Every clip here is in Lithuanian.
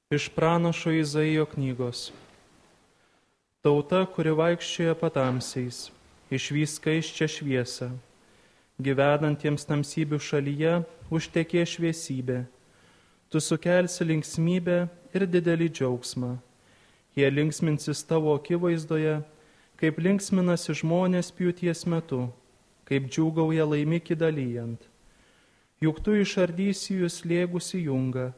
Iš pranašo Izaijo knygos. Tauta, kuri vaikščioja patamsiais, išvys skaisčią šviesą. Gyvenantiems tamsybių šalyje užtekė šviesybė. Tu sukelsi linksmybę ir didelį džiaugsmą. Jie linksminsis tavo akivaizdoje, kaip linksminasi žmonės pjūties metu, kaip džiūgauja laimikį dalyjant. Juk tu išardysi jų slėgusi jungą,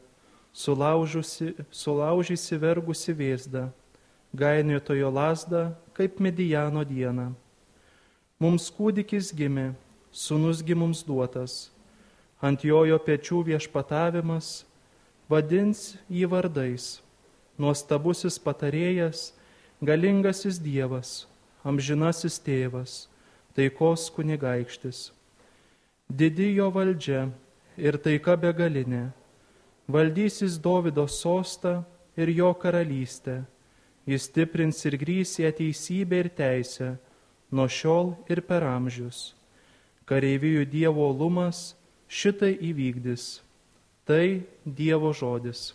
sulaužysi vergusi vėzdą, gainiotojo lazdą, kaip Midijano dieną. Mums kūdikis gimė, sūnusgi mums duotas, ant jojo pečių viešpatavimas, vadins jį vardais, nuostabusis patarėjas, galingasis Dievas, amžinasis tėvas, taikos kunigaikštis. Didi jo valdžia ir taika begalinė, valdysis Dovydo sostą ir jo karalystę, jis stiprins ir grįs ją teisybę ir teisę, nuo šiol ir per amžius. Kareivijų Dievo uolumas šitai įvykdys. Tai Dievo žodis.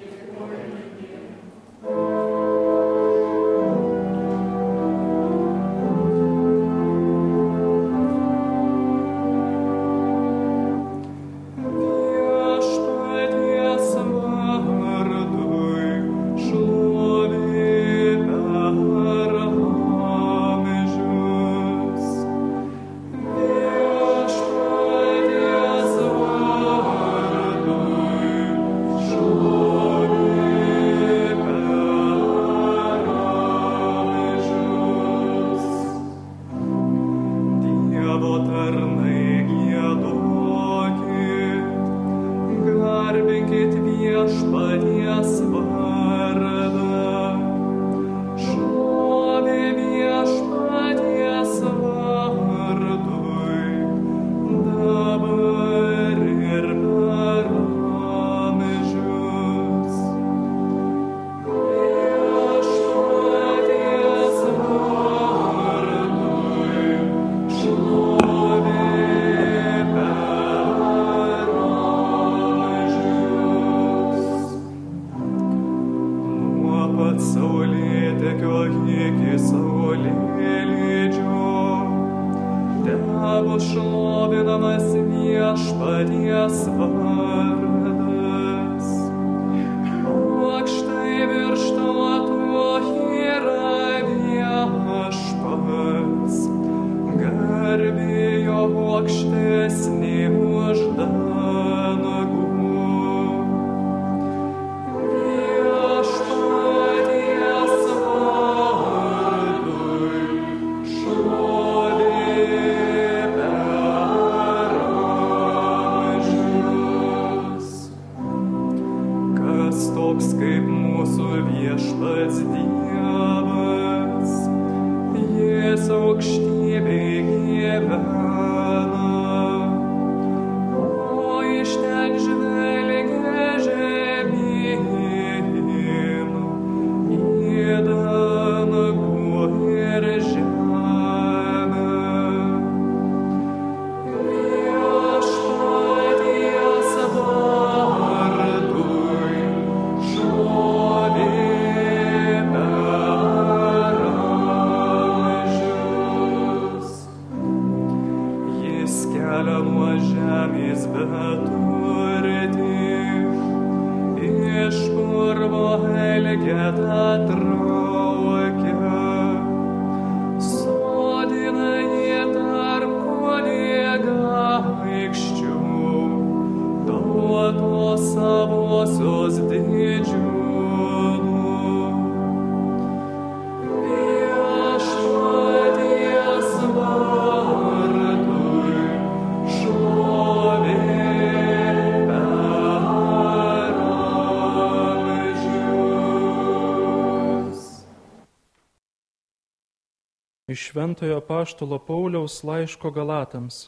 Iš Šventojo apaštalo Pauliaus laiško Galatams.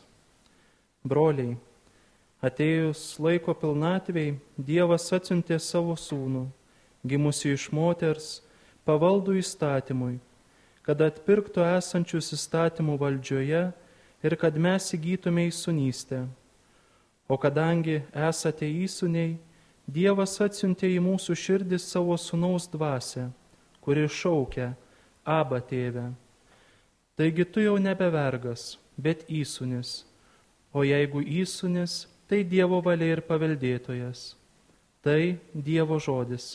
Broliai, atėjus laiko pilnatvei, Dievas atsiuntė savo sūnų, gimusį iš moters, pavaldų įstatymui, kad atpirktų esančius įstatymų valdžioje ir kad mes įgytume įsūnystę. O kadangi esate įsūniai, Dievas atsiuntė į mūsų širdis savo sūnaus dvasią, kuri šaukia: Aba, tėve. Taigi tu jau nebe vergas, bet įsūnis, o jeigu įsūnis, tai Dievo valia ir paveldėtojas. Tai Dievo žodis.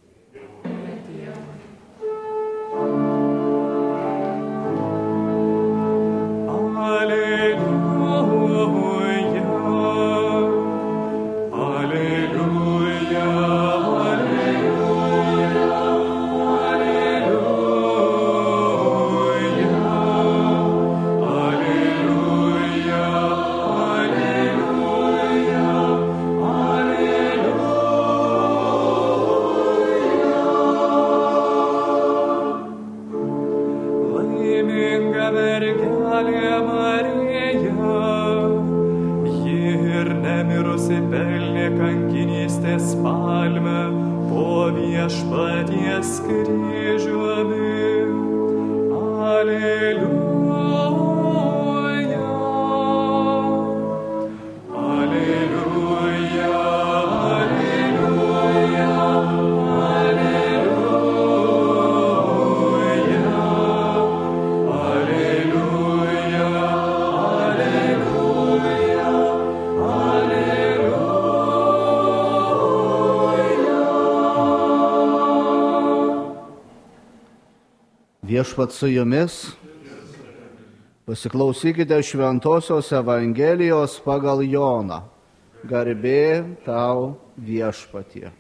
Viešpats su jumis. Pasiklausykite Šventosios Evangelijos pagal Joną. Garbė tau, Viešpatie.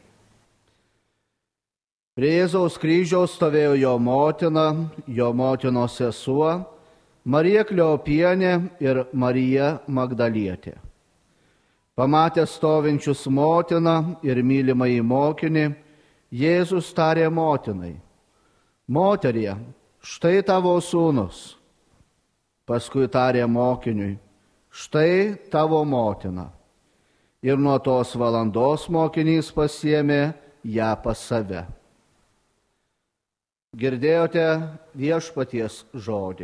Prie Jėzaus kryžiaus stovėjo jo motina, jo motinos sesuo, Marija Kleopienė ir Marija Magdalietė. Pamatęs stovinčius motiną ir mylimąjį mokinį, Jėzus tarė motinai: Moterie, štai tavo sūnus. Paskui tarė mokiniui: Štai tavo motina. Ir nuo tos valandos mokinys pasiėmė ją pas save. Girdėjote Viešpaties žodį.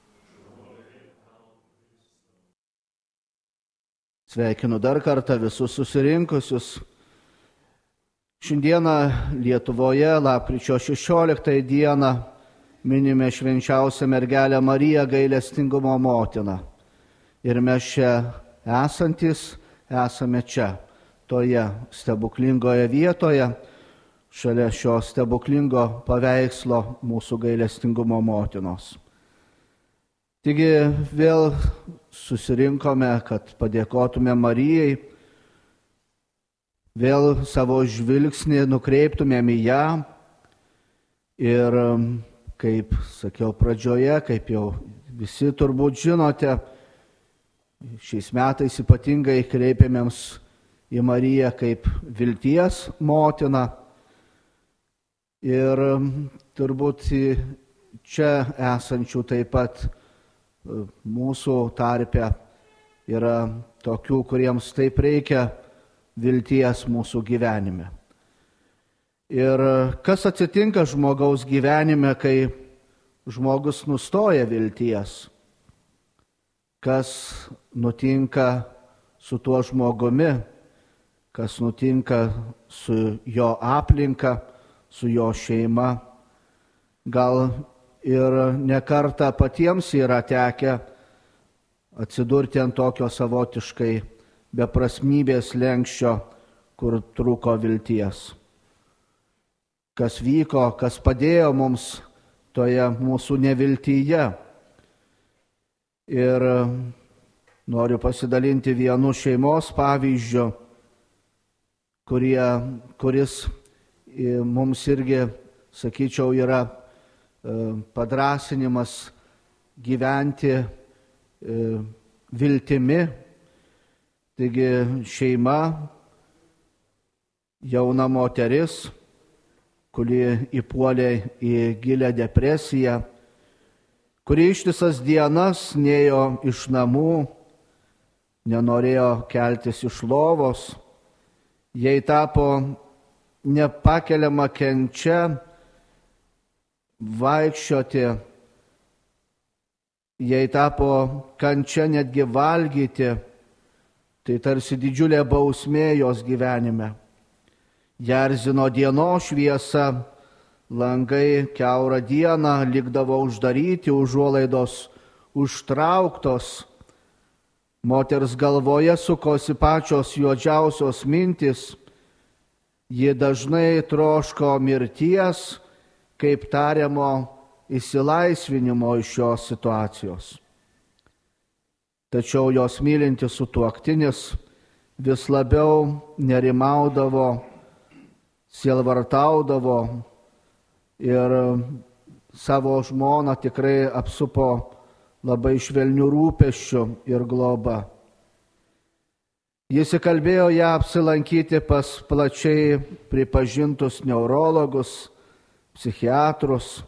Sveikinu dar kartą visus susirinkusius. Šiandieną Lietuvoje, lapkričio 16 dieną, minime švenčiausią mergelę Mariją gailestingumo motiną. Ir mes čia esantys esame čia, toje stebuklingoje vietoje, šalia šio stebuklingo paveikslo mūsų gailestingumo motinos. Taigi vėl susirinkome, kad padėkotume Marijai, vėl savo žvilgsnį nukreiptumėm į ją ir, kaip sakiau pradžioje, kaip jau visi turbūt žinote, šiais metais ypatingai kreipiamėms į Mariją kaip vilties motiną. Ir turbūt čia esančių taip pat mūsų tarpe yra tokių, kuriems taip reikia vilties mūsų gyvenime. Ir kas atsitinka žmogaus gyvenime, kai žmogus nustoja vilties? Kas nutinka su tuo žmogumi? Kas nutinka su jo aplinka, su jo šeima? Gal ir nekartą patiems yra tekę atsidurti ant tokio savotiškai beprasmybės slenksčio, kur trūko vilties. Kas vyko, kas padėjo mums toje mūsų neviltyje. Ir noriu pasidalinti vienu šeimos pavyzdžiu, kuris mums irgi, sakyčiau, yra padrąsinimas gyventi viltimi. Taigi šeima, jauna moteris, kuri įpuolė į gilią depresiją, kuri ištisas dienas nėjo iš namų, nenorėjo keltis iš lovos, jai tapo nepakeliama kenčia vaikščioti, jai tapo kančia netgi valgyti, tai tarsi didžiulė bausmė jos gyvenime. Jerzino dienos šviesa, langai kiaurą dieną likdavo uždaryti, užuolaidos užtrauktos. Moters galvoje sukosi pačios juodžiausios mintis. Ji dažnai troško mirties, kaip tariamo išsilaisvinimo iš šios situacijos. Tačiau jos mylintis sutuoktinis vis labiau nerimaudavo, sielvartaudavo ir savo žmoną tikrai apsupo labai švelnių rūpesčių ir globa. Jis įkalbėjo ją apsilankyti pas plačiai pripažintus neurologus, psichiatrus,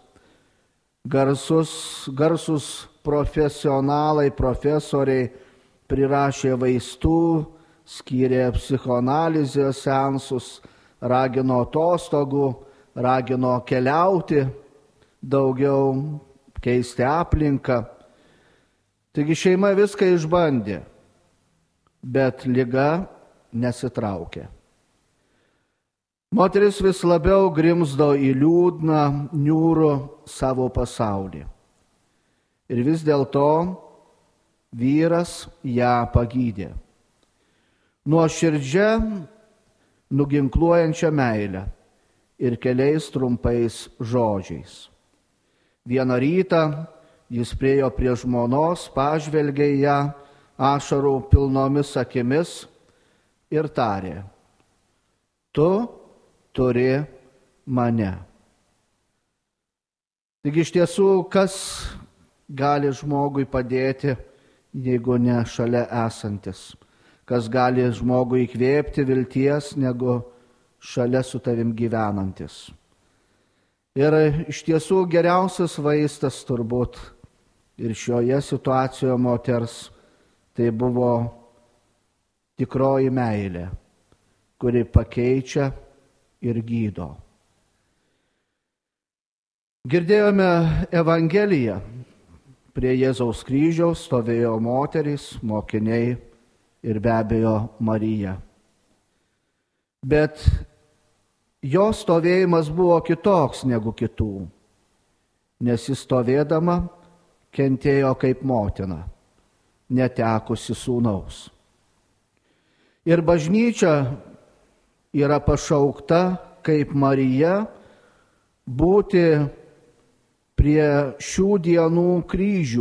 garsus profesionalai, profesoriai prirašė vaistų, skyrė psichoanalizės seansus, ragino atostogų, ragino keliauti, daugiau keisti aplinką. Taigi šeima viską išbandė, bet liga nesitraukė. Moteris vis labiau grimzdo į liūdną, niūrų savo pasaulį. Ir vis dėlto vyras ją pagydė. Nuoširdžia, nuginkluojančia meilę ir keliais trumpais žodžiais. Vieną rytą jis priėjo prie žmonos, pažvelgė į ją ašarų pilnomis akimis ir tarė: tu turi mane. Taigi iš tiesų, kas gali žmogui padėti, jeigu ne šalia esantis? Kas gali žmogui įkvėpti vilties, negu šalia su tavim gyvenantis? Ir iš tiesų geriausias vaistas turbūt ir šioje situacijoje moters tai buvo tikroji meilė, kuri pakeičia ir gydo. Girdėjome Evangeliją. Prie Jėzaus kryžiaus stovėjo moterys, mokiniai ir be abejo Marija. Bet jo stovėjimas buvo kitoks negu kitų, nes jis stovėdama kentėjo kaip motina, netekusi sūnaus. Ir bažnyčia yra pašaukta kaip Marija būti prie šių dienų kryžių,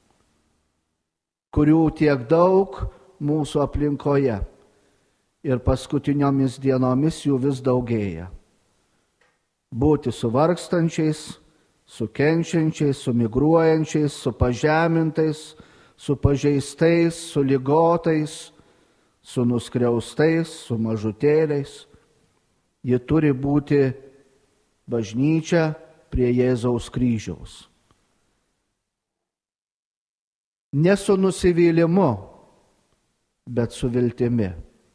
kurių tiek daug mūsų aplinkoje. Ir paskutiniomis dienomis jų vis daugėja. Būti su vargstančiais, su kenčiančiais, su migruojančiais, su pažemintais, su pažeistais, su ligotais, su nuskriaustais, su mažutėliais. Ji turi būti bažnyčia prie Jėzaus kryžiaus. Ne su nusivylimu, bet su viltimi.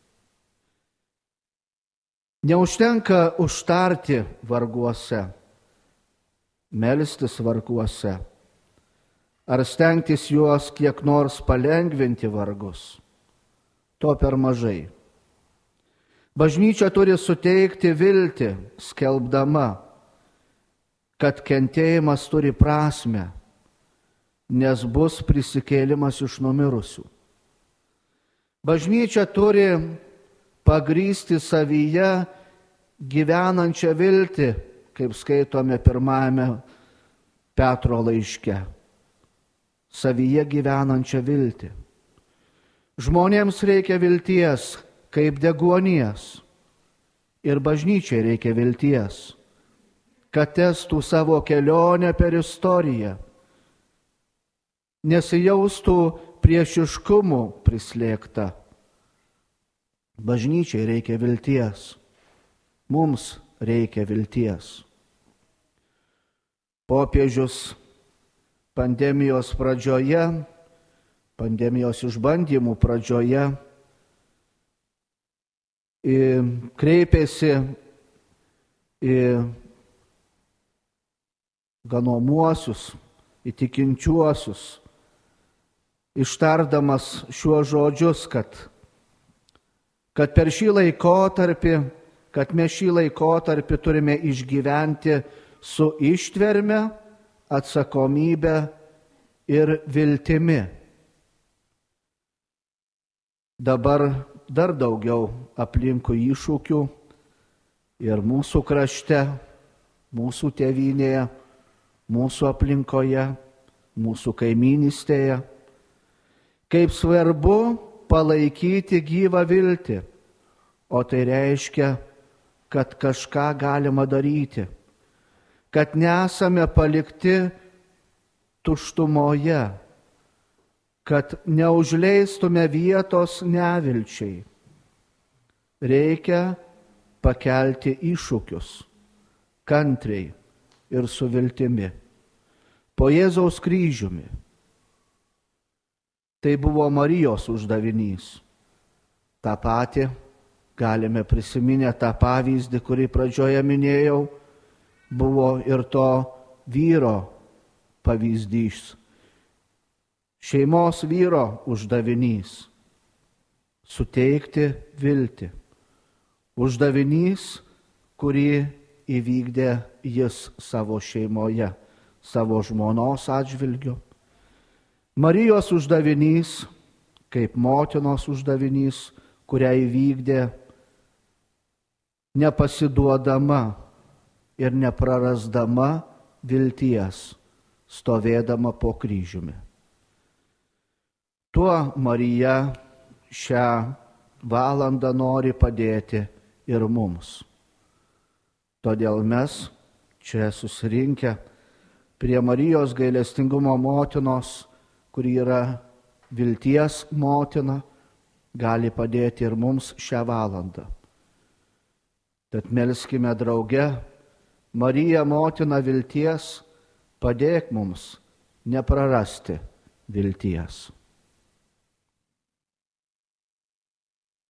Neužtenka užtarti varguose, melstis varguose, ar stengtis juos kiek nors palengvinti vargus. To per mažai. Bažnyčia turi suteikti viltį, skelbdama, kad kentėjimas turi prasmę, nes bus prisikėlimas iš numirusių. Bažnyčia turi pagrysti savyje gyvenančią viltį, kaip skaitome pirmajame Petro laiške. Savyje gyvenančią viltį. Žmonėms reikia vilties kaip deguonies ir bažnyčiai reikia vilties, kad testų savo kelionę per istoriją, nesijaustų priešiškumų prislėgta. Bažnyčiai reikia vilties, mums reikia vilties. Popiežius pandemijos pradžioje, pandemijos išbandymų pradžioje kreipėsi į ganomuosius, į tikinčiuosius, ištardamas šiuos žodžius, kad per šį laikotarpį kad mes šį laikotarpį turime išgyventi su ištverme, atsakomybė ir viltimi. Dabar dar daugiau aplinkui iššūkių ir mūsų krašte, mūsų tėvynėje, mūsų aplinkoje, mūsų kaimynystėje. Kaip svarbu palaikyti gyvą viltį, o tai reiškia, kad kažką galima daryti, kad nesame palikti tuštumoje, kad neužleistume vietos nevilčiai. Reikia pakelti iššūkius, kantriai ir su viltimi, po Jėzaus kryžiumi. Tai buvo Marijos uždavinys. Ta pati galime prisiminę tą pavyzdį, kurį pradžioje minėjau, buvo ir to vyro pavyzdys. Šeimos vyro uždavinys - suteikti viltį. Uždavinys, kurį įvykdė jis savo šeimoje, savo žmonos atžvilgiu. Marijos uždavinys, kaip motinos uždavinys, kurią įvykdė nepasiduodama ir neprarasdama vilties, stovėdama po kryžiumi. Tuo Marija šią valandą nori padėti ir mums. Todėl mes čia susirinkę prie Marijos gailestingumo motinos, kuri yra vilties motina, gali padėti ir mums šią valandą. Tad melskime drauge: Marija, motina vilties, padėk mums neprarasti vilties.